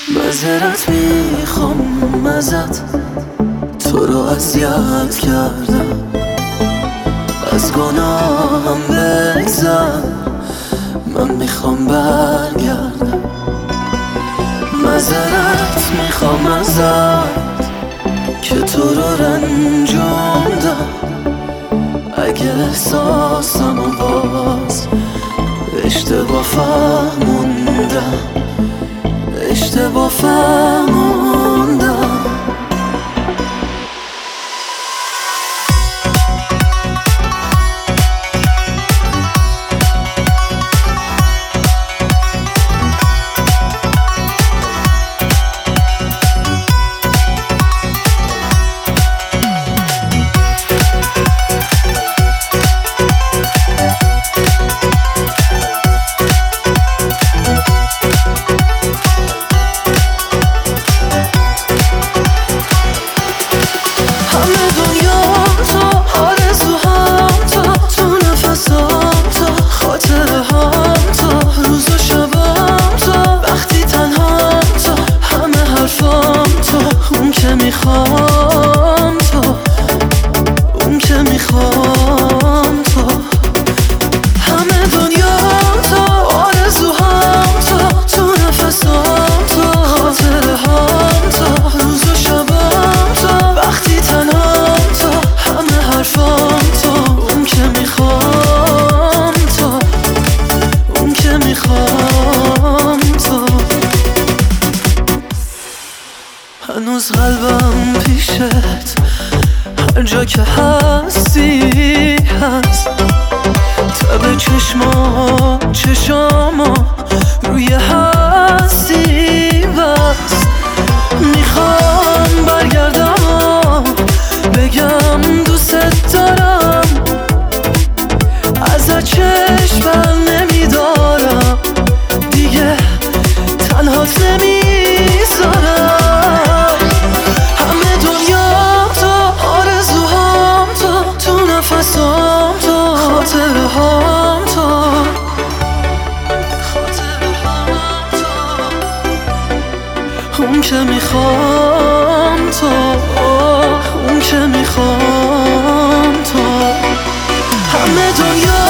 معذرت میخوام ازت، تو رو اذیت کردم، از گناهم بگذر، من میخوام برگردم. معذرت میخوام ازت که تو رو رنجوندم، اگه احساسمو باز اشتباه فهموندم، اشتباه فهموندم. میخوام تو، اون که میخوام تو، همه دنیا تو، آرزوهام تو، تو نفسام تو، خاطره هام تو، روز و شبام تو، وقتی تنهام تو، همه حرفام تو، اون که میخوام تو، اون که میخوام تو. هنوز قلبم پیشت، هر جا که هستی هست، تب چشمام روی هستی بس. میخوام برگردم بگم دوست دارم، ازت چشم بر نمیدارم، دیگه تنهات نمیذارم. نفسام تو، خاطره هام تو، اون که میخوام تو، اون که میخوام تو، همه دنیا